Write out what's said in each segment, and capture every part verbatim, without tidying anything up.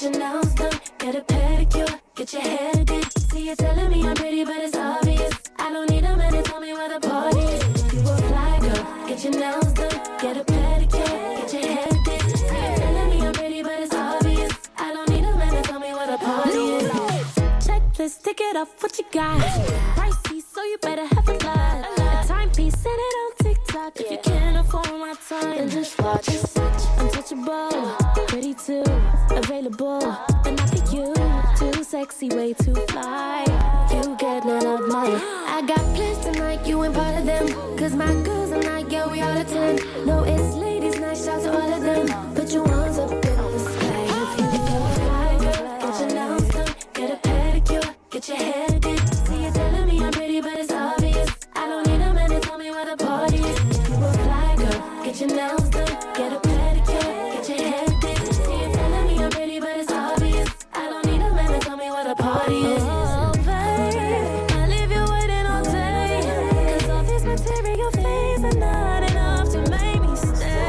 get your nails done, get a pedicure, get your hair did. See you telling me I'm pretty, but it's obvious. I don't need a man to tell me where the party is. You a fly girl, get your nails done, get a pedicure, get your hair did. See you telling me I'm pretty, but it's obvious. I don't need a man to tell me where the party is. Checklist, tick it off, what you got? Pricey, so you better have a lot. A timepiece, send it on TikTok. If you can't afford my time, then just watch. Untouchable, pretty too, available, but not for you. Too sexy, way too fly. You get none of mine. I got plans tonight, you ain't part of them. Cause my girls are not, yeah, we all attend. No, it's ladies' night, shout to all of them. Put your arms up in the sky. If you feel fly, girl, get your nails done, get a pedicure, get your hair did. See you telling me I'm pretty, but it's obvious. I don't need a man to tell me where the party is. You a fly girl, get your nails done, get a pedicure, get your hair did. See you telling me I'm pretty, but it's obvious. I don't need a man to tell me where the party is. Oh, babe, I leave you waiting all day. Cause all this material things are not enough to make me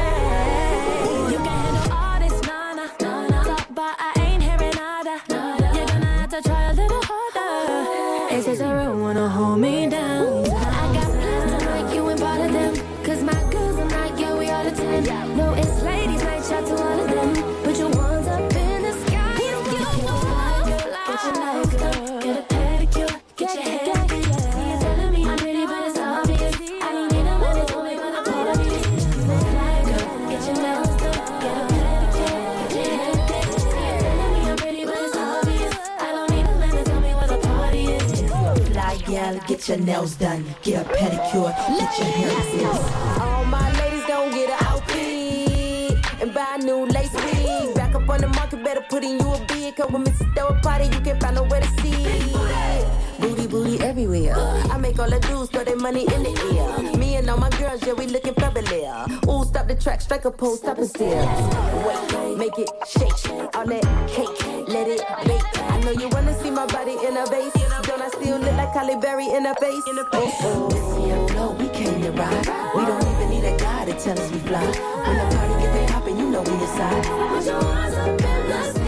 stay. You can handle all this, nah, nah, nah, nah. Talk about I ain't hearing nada, nada. You're gonna have to try a little harder. Is this a real wanna hold me down? I got plans tonight, you ain't part of them. Cause my girls are not, yeah, we all attend. No, it's ladies' night, shout to all of them. Put your ones up in the sky. You fly, get your nails done, get a pedicure, get your hair did. See you telling me I'm pretty, but it's obvious. I don't need a man to tell me where the party is. You fly, girl, get your nails done, get a pedicure, get your hair did. See you telling me I'm pretty, but it's obvious. I don't need a man to tell me where the party is. Fly gal, get your nails done, get a pedicure, get your hair did. All my ladies gon' get an outfit and buy a new lace wig. Back up on the market, better put in you a bid. Cause when Missus throw a party, you can't find nowhere to see. Booty, booty everywhere. I make all the dudes throw their money in the air. Me and all my girls, yeah, we looking fabulous. Ooh, stop the track, strike a pose, stop and stare. Wait, make it shake, all that cake, let it bake. I know you wanna see my body in a vase. Don't I still look like Halle Berry in a face? Oh, oh. Missy and Flo, we came to ride. We don't even need a guy to tell us we fly. When the party get the poppin', you know we decide. Put your arms up in the sky.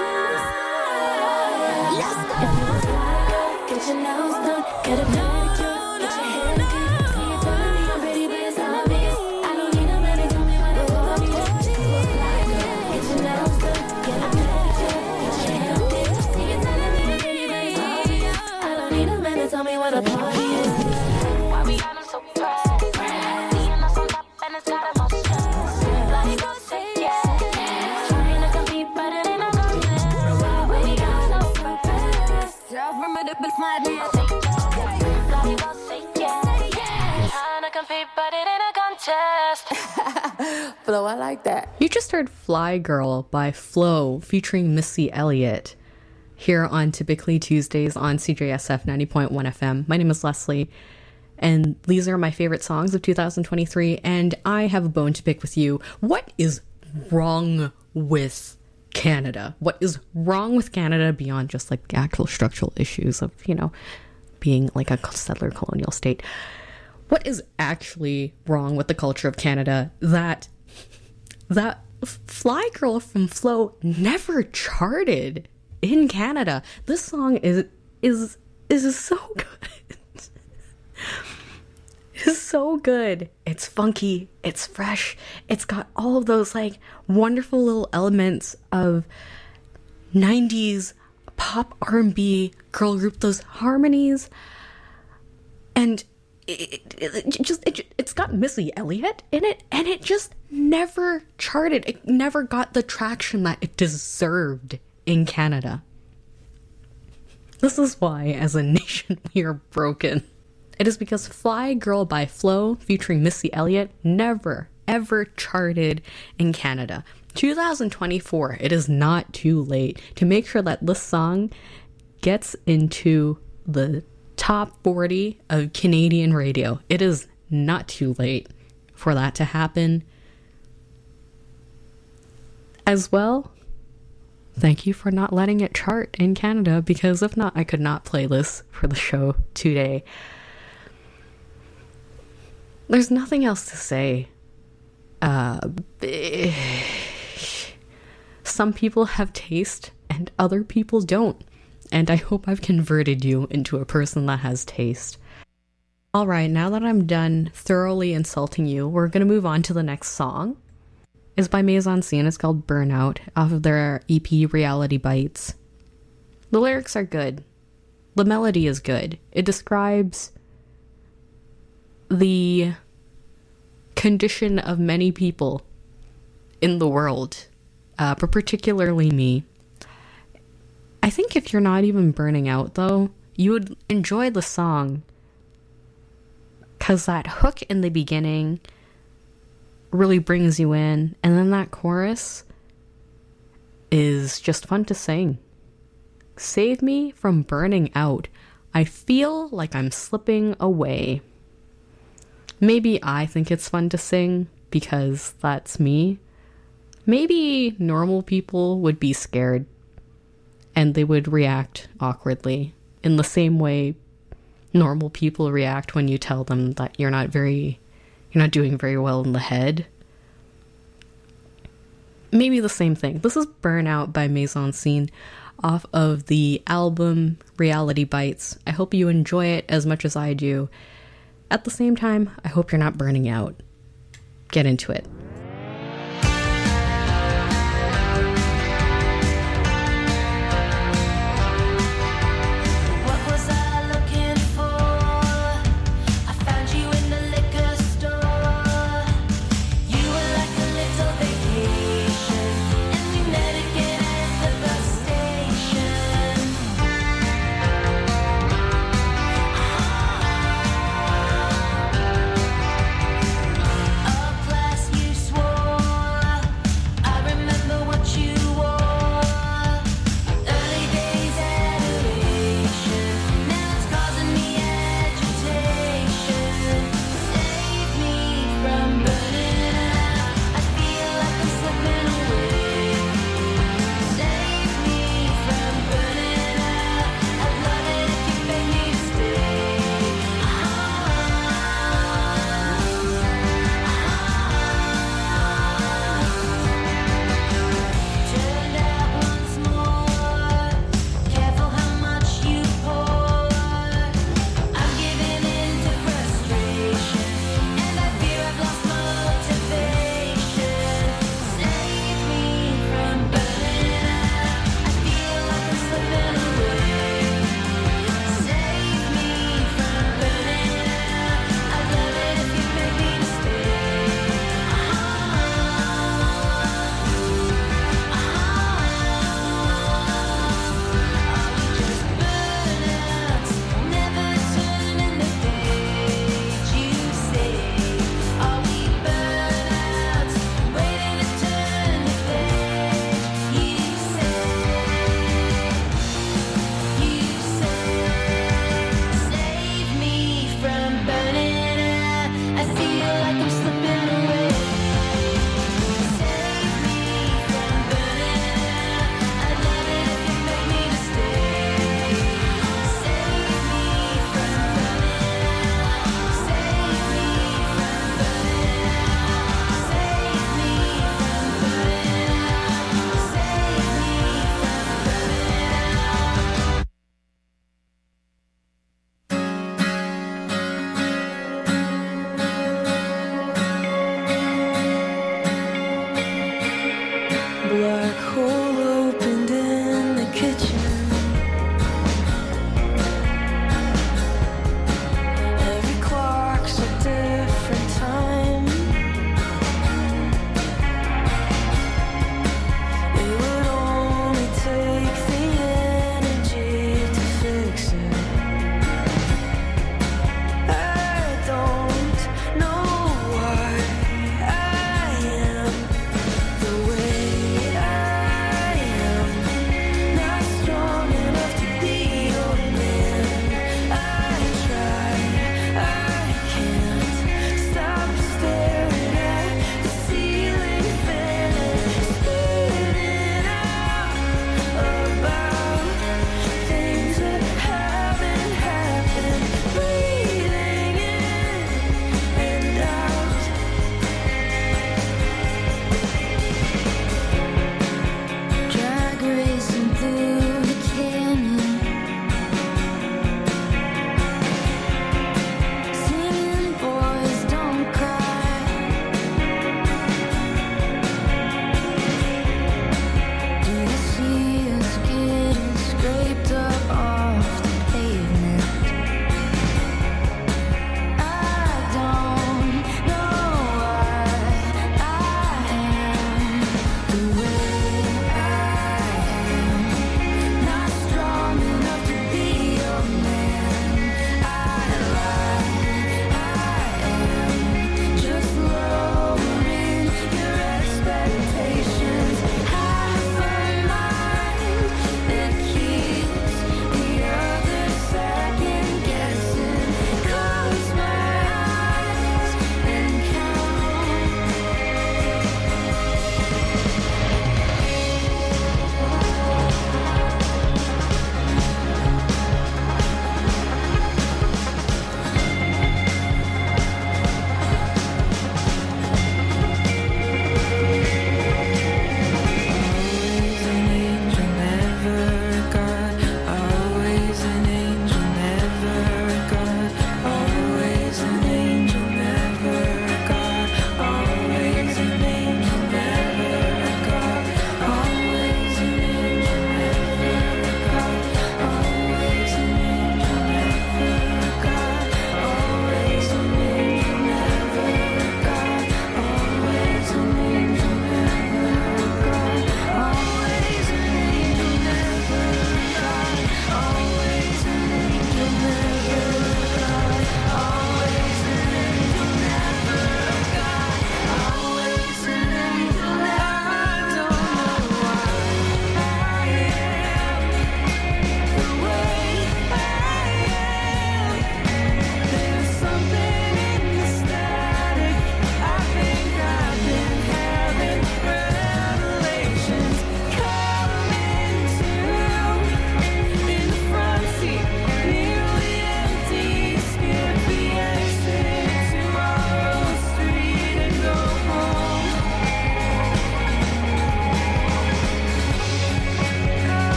If you a fly girl, get your nails done, get a pedicure, get your hair did. See you telling me I'm pretty, but it's obvious. I don't need a man to tell me where the party is. You a fly girl, get your nails done, get a pedicure, get your hair did. See you telling me I'm pretty, but it's obvious. I don't need a man to tell me where the party is. Why we got 'em so pressed? Seeing us on top and it's got 'em all stressed. Like I said, yeah. Trying to compete, but it ain't no contest. Why we got 'em so pressed? Formidable madness. Like I said, yeah. Trying to compete, but it ain't a contest. Flo, I like that. You just heard Fly Girl by Flo featuring Missy Elliott here on Typically Tuesdays on C J S F ninety point one F M. My name is Leslie, and these are my favorite songs of two thousand twenty-three, and I have a bone to pick with you. What is wrong with Canada? What is wrong with Canada beyond just like the actual structural issues of, you know, being like a settler colonial state? What is actually wrong with the culture of Canada that that Fly Girl from Flo never charted in Canada? This song is is is so good. It's so good. It's funky, it's fresh, it's got all of those like wonderful little elements of nineties pop R and B girl group, those harmonies, and It, it, it just it, it's got Missy Elliott in it, and it just never charted. It never got the traction that it deserved in Canada. This is why, as a nation, we are broken. It is because Fly Girl by Flo featuring Missy Elliott never, ever charted in Canada. twenty twenty-four, it is not too late to make sure that this song gets into the top forty of Canadian radio. It is not too late for that to happen. As well, thank you for not letting it chart in Canada, because if not, I could not play this for the show today. There's nothing else to say. Uh, some people have taste and other people don't. And I hope I've converted you into a person that has taste. Alright, now that I'm done thoroughly insulting you, we're going to move on to the next song. It's by Maison Scene. It's called Burnout, off of their E P Reality Bites. The lyrics are good. The melody is good. It describes the condition of many people in the world, uh, but particularly me. I think if you're not even burning out, though, you would enjoy the song. Because that hook in the beginning really brings you in, and then that chorus is just fun to sing. Save me from burning out. I feel like I'm slipping away. Maybe I think it's fun to sing because that's me. Maybe normal people would be scared and they would react awkwardly in the same way normal people react when you tell them that you're not very, you're not doing very well in the head. Maybe the same thing. This is Burnout by Maison Scene off of the album Reality Bites. I hope you enjoy it as much as I do. At the same time, I hope you're not burning out. Get into it. You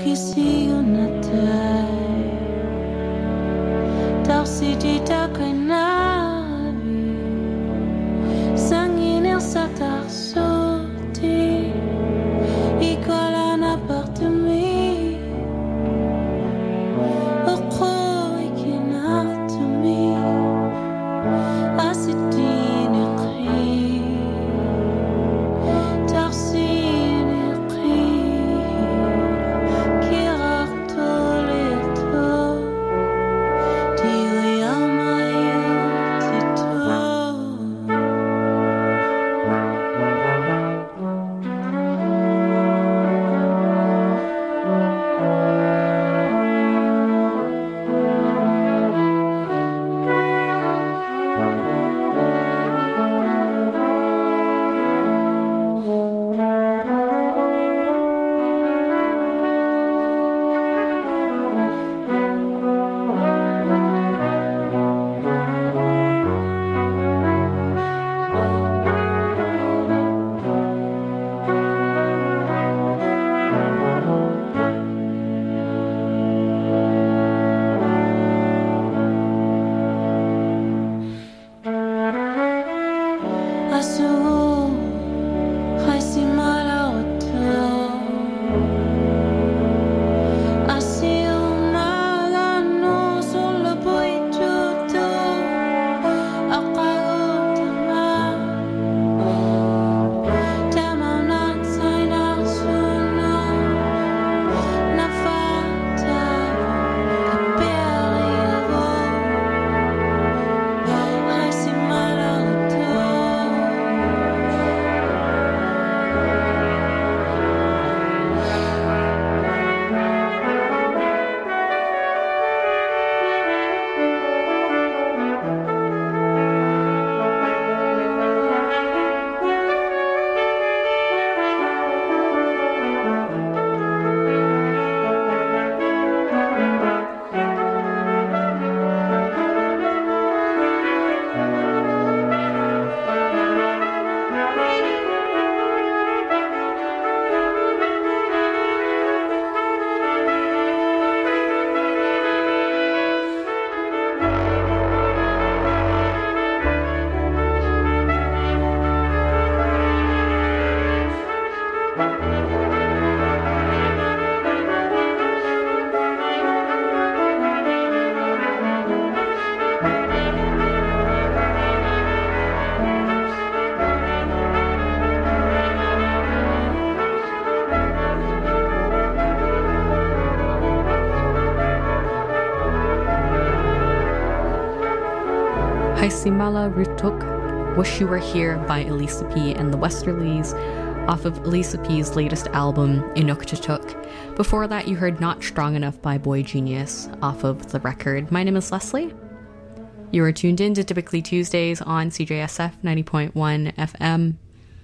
Haisimala Rutuk, Wish You Were Here by Elisa P and the Westerlies, off of Elisa P's latest album, Inuktitut. Before that, you heard Not Strong Enough by Boy Genius, off of the record. My name is Leslie. You are tuned in to Typically Tuesdays on C J S F ninety point one F M.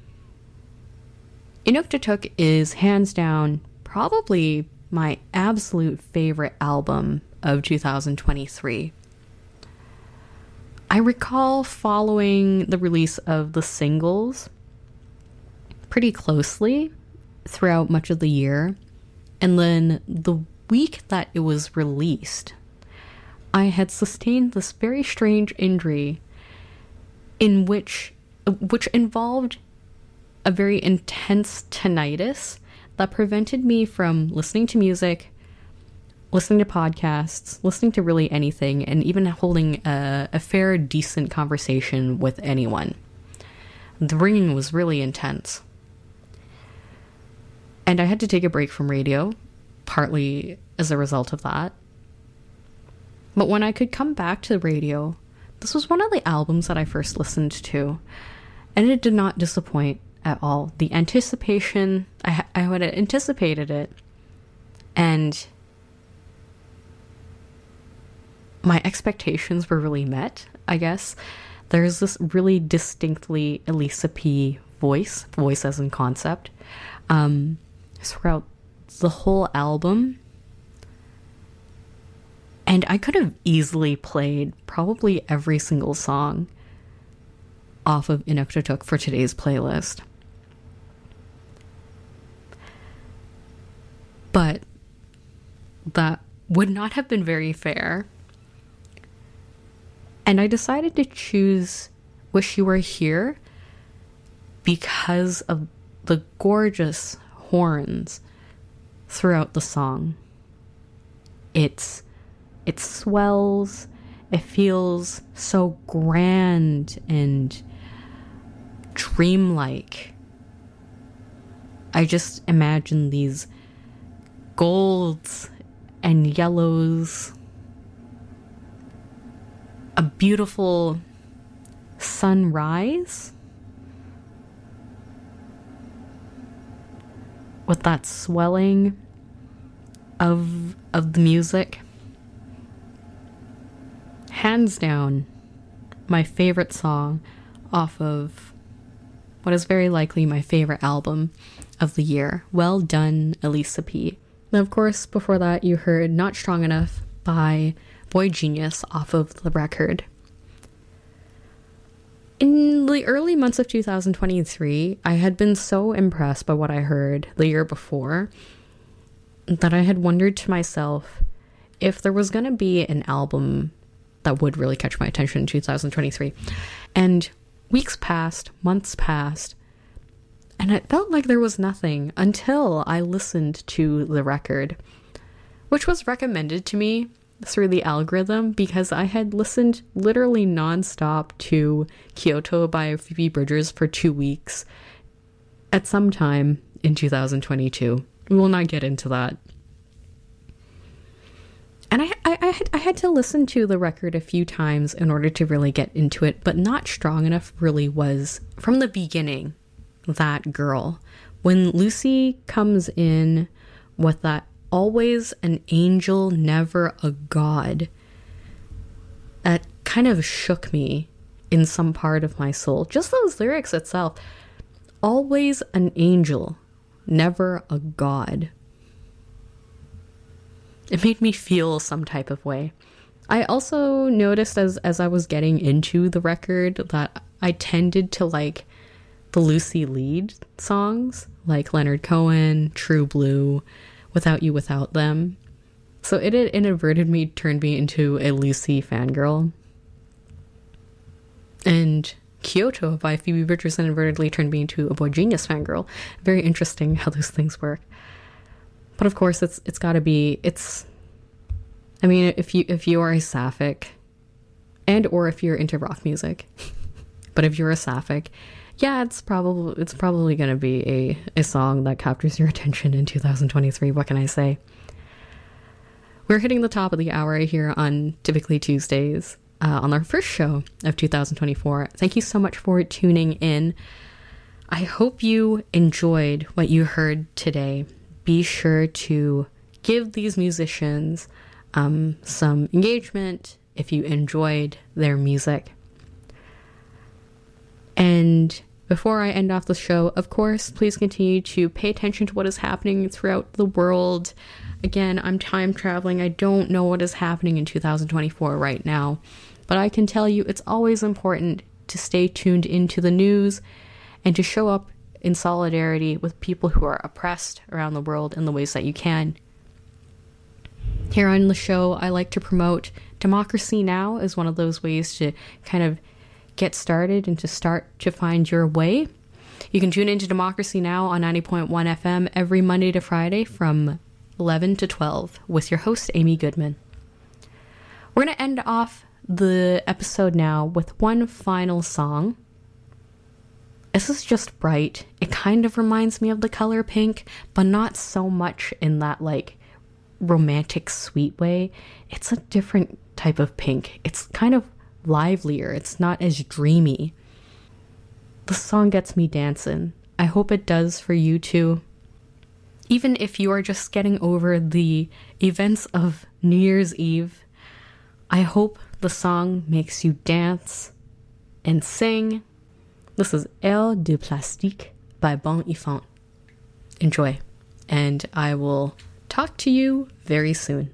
Inuktitut is hands down probably my absolute favorite album of two thousand twenty-three. I recall following the release of the singles pretty closely throughout much of the year, and then the week that it was released, I had sustained this very strange injury in which which involved a very intense tinnitus that prevented me from listening to music, listening to podcasts, listening to really anything, and even holding a, a fair, decent conversation with anyone. The ringing was really intense. And I had to take a break from radio, partly as a result of that. But when I could come back to the radio, this was one of the albums that I first listened to, and it did not disappoint at all. The anticipation, I, I had anticipated it, and my expectations were really met, I guess. There's this really distinctly Elisa P voice, voice as in concept, um, throughout the whole album. And I could have easily played probably every single song off of Inuktitut for today's playlist. But that would not have been very fair. And I decided to choose Wish You Were Here because of the gorgeous horns throughout the song. It's it swells, it feels so grand and dreamlike. I just imagine these golds and yellows, a beautiful sunrise with that swelling of of the music. Hands down, my favorite song off of what is very likely my favorite album of the year. Well done, Elisa P. Now, of course, before that, you heard Not Strong Enough by Boy Genius off of The Record. In the early months of two thousand twenty-three, I had been so impressed by what I heard the year before that I had wondered to myself if there was going to be an album that would really catch my attention in two thousand twenty-three. And weeks passed, months passed, and it felt like there was nothing until I listened to The Record, which was recommended to me through the algorithm because I had listened literally nonstop to Kyoto by Phoebe Bridgers for two weeks at some time in two thousand twenty-two. We will not get into that. And I, I, I, had, I had to listen to The Record a few times in order to really get into it, but Not Strong Enough really was, from the beginning, that girl. When Lucy comes in with that always an angel, never a god, that kind of shook me in some part of my soul. Just those lyrics itself. Always an angel, never a god. It made me feel some type of way. I also noticed as, as I was getting into The Record that I tended to like the Lucy lead songs, like Leonard Cohen, True Blue, Without You, Without Them. So it had inadverted me, turned me into a Lucy fangirl. And Kyoto by Phoebe Bridgers inadvertently turned me into a Boy Genius fangirl. Very interesting how those things work. But of course, it's it's got to be, it's, I mean, if you if you are a sapphic, and or if you're into rock music, but if you're a sapphic, yeah, it's probably it's probably going to be a, a song that captures your attention in two thousand twenty-three. What can I say? We're hitting the top of the hour here on Typically Tuesdays, uh, on our first show of two thousand twenty-four. Thank you so much for tuning in. I hope you enjoyed what you heard today. Be sure to give these musicians um, some engagement if you enjoyed their music. And before I end off the show, of course, please continue to pay attention to what is happening throughout the world. Again, I'm time traveling. I don't know what is happening in two thousand twenty-four right now, but I can tell you it's always important to stay tuned into the news and to show up in solidarity with people who are oppressed around the world in the ways that you can. Here on the show, I like to promote Democracy Now! As one of those ways to kind of get started and to start to find your way. You can tune into Democracy Now! On ninety point one F M every Monday to Friday from eleven to twelve with your host, Amy Goodman. We're going to end off the episode now with one final song. This is just bright. It kind of reminds me of the color pink, but not so much in that like romantic sweet way. It's a different type of pink. It's kind of livelier. It's not as dreamy. The song gets me dancing. I hope it does for you too. Even if you are just getting over the events of New Year's Eve, I hope the song makes you dance and sing. This is Air de Plastique by Bon Enfant. Enjoy, and I will talk to you very soon.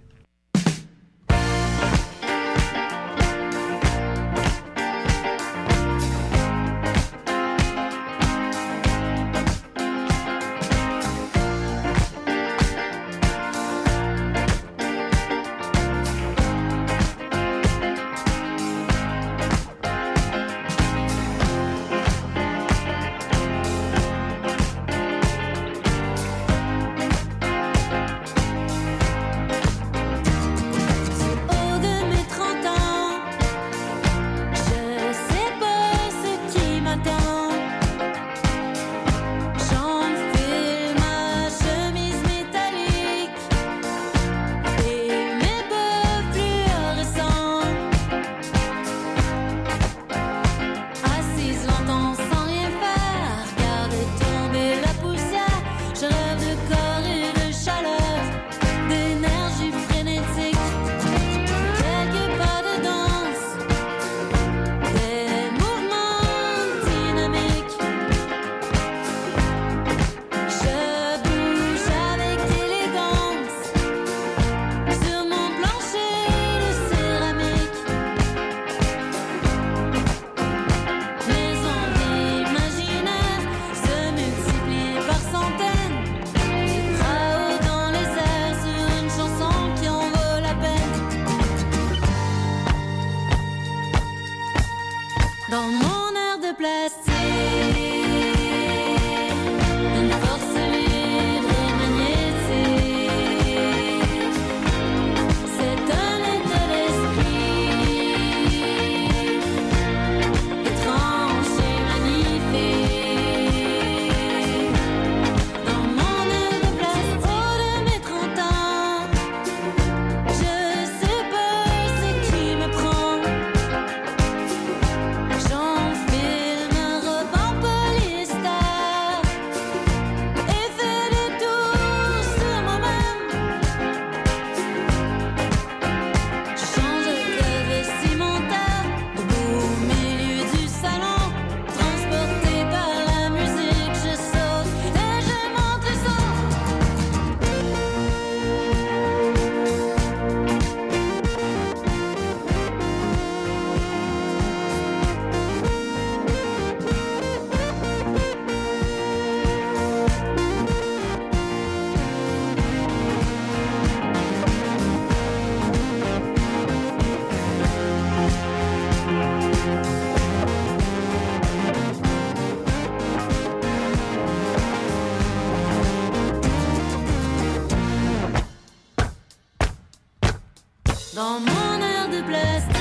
dans mon air de plastique.